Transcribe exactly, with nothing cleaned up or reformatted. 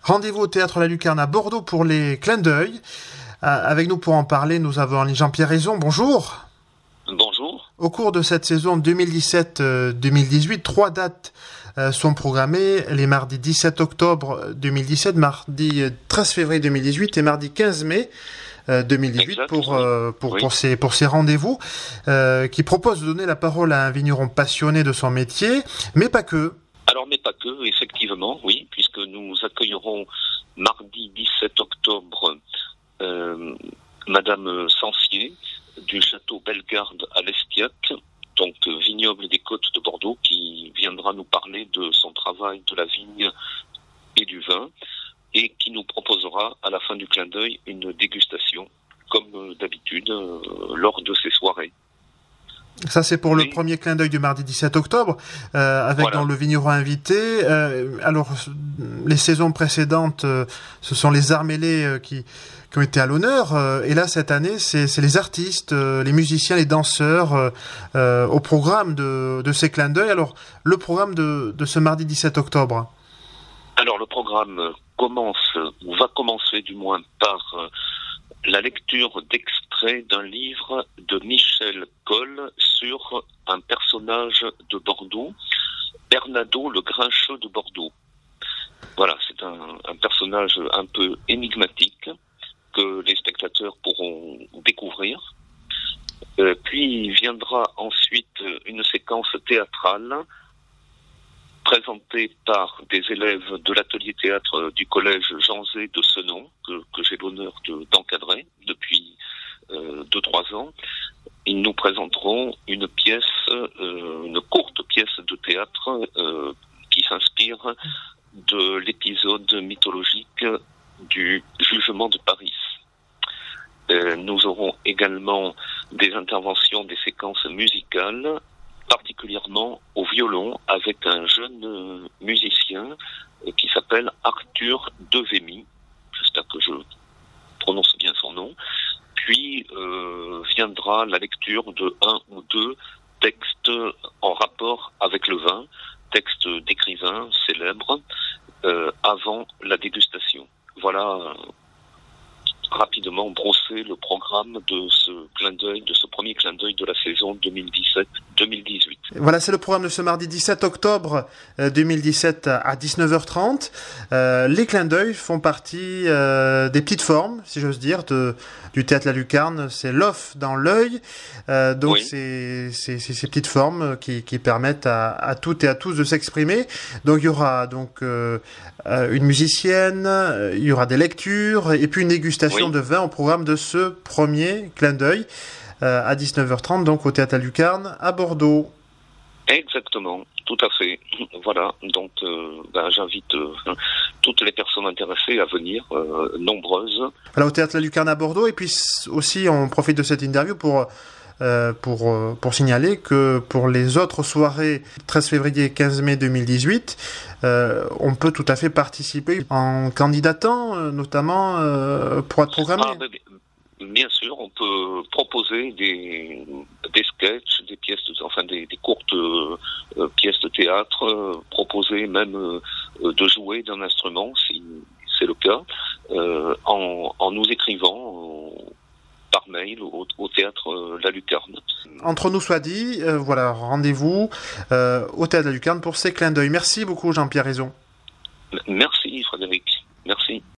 Rendez-vous au Théâtre La Lucarne à Bordeaux pour les clins d'œil. Avec nous pour en parler, nous avons Jean-Pierre Raison. Bonjour. Bonjour. Au cours de cette saison deux mille dix-sept deux mille dix-huit, trois dates sont programmées, les mardis dix-sept octobre deux mille dix-sept, mardi treize février deux mille dix-huit et mardi quinze mai deux mille dix-huit exact, pour, oui. pour, oui. pour, ces, pour ces rendez-vous euh, qui proposent de donner la parole à un vigneron passionné de son métier, mais pas que. Alors, mais pas que, effectivement, oui, puisque nous accueillerons mardi dix-sept octobre euh, Madame Sancier du château Bellegarde à l'Estiac, donc vignoble des Côtes de Bordeaux, qui viendra nous parler de son travail de la vigne et du vin, et qui nous proposera à la fin du clin d'œil une dégustation, comme d'habitude, euh, lors de ces soirées. Ça, c'est pour oui. le premier clin d'œil du mardi dix-sept octobre, euh, avec voilà. dans le vigneron invité. Euh, alors, les saisons précédentes, euh, ce sont les arts mêlés euh, qui, qui ont été à l'honneur. Euh, et là, cette année, c'est, c'est les artistes, euh, les musiciens, les danseurs euh, euh, au programme de, de ces clins d'œil. Alors, le programme de, de ce mardi dix-sept octobre. Alors, le programme commence, ou va commencer du moins, par euh, la lecture d'extraits d'un livre de Michel Coll sur un personnage de Bordeaux, Bernado le Grincheux de Bordeaux. Voilà, c'est un, un personnage un peu énigmatique que les spectateurs pourront découvrir. Euh, puis viendra ensuite une séquence théâtrale présentée par des élèves de l'atelier théâtre du collège Jean Zay de Senon, que, que j'ai l'honneur de, d'encadrer depuis euh, deux trois ans. Ils nous présenteront une pièce, euh, une courte pièce de théâtre euh, qui s'inspire de l'épisode mythologique du jugement de Paris. Euh, nous aurons également des interventions, des séquences musicales, particulièrement au violon, avec un jeune euh, musicien euh, qui s'appelle Arthur Devemy. J'espère que je prononce bien son nom. Puis euh, viendra la lecture de un ou deux textes en rapport avec le vin, textes d'écrivains célèbres, euh, avant la dégustation. Voilà euh, rapidement brosser le programme de ce clin d'œil, de ce premier clin d'œil de la saison deux mille dix-sept deux mille dix-huit. Voilà, c'est le programme de ce mardi dix-sept octobre deux mille dix-sept à dix-neuf heures trente. Euh, les clins d'œil font partie euh, des petites formes, si j'ose dire, de, du Théâtre La Lucarne. C'est l'off dans l'œil. Euh, donc, oui. c'est, c'est, c'est ces petites formes qui, qui permettent à, à toutes et à tous de s'exprimer. Donc, il y aura donc euh, une musicienne, il y aura des lectures et puis une dégustation oui. de vin au programme de ce premier clin d'œil euh, à dix-neuf heures trente, donc au Théâtre La Lucarne à Bordeaux. Exactement, tout à fait. Voilà, donc euh, ben, j'invite euh, toutes les personnes intéressées à venir, euh, nombreuses. Voilà, au Théâtre La Lucarne à Bordeaux, et puis aussi on profite de cette interview pour euh, pour euh, pour signaler que pour les autres soirées treize février et quinze mai deux mille dix-huit, euh, on peut tout à fait participer en candidatant, euh, notamment euh, pour être programmé. Ah, ben, bien sûr, on peut proposer des des sketchs, des pièces, de, enfin des, des courtes euh, pièces de théâtre, euh, proposer même euh, de jouer d'un instrument si c'est le cas, euh, en, en nous écrivant euh, par mail au, au Théâtre euh, La Lucarne. Entre nous soit dit, euh, voilà, rendez-vous euh, au Théâtre La Lucarne pour ces clins d'œil. Merci beaucoup Jean-Pierre Raison. Merci Frédéric, merci.